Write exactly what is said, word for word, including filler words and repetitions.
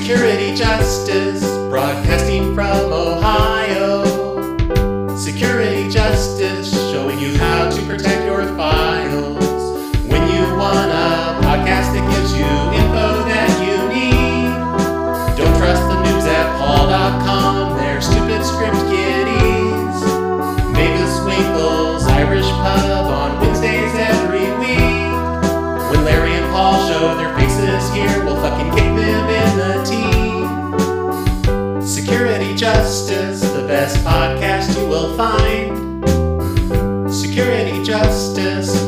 Security Justice, broadcasting from Ohio. Security Justice, showing you how to protect your files. When you want a podcast that gives you info that you need, don't trust the news at paul dot com, they're stupid script kiddies. Mavis Winkle's Irish Pub on Wednesdays every week. When Larry and Paul show their faces here, we'll fucking kick them in the teeth. Security Justice, the best podcast you will find. Security Justice.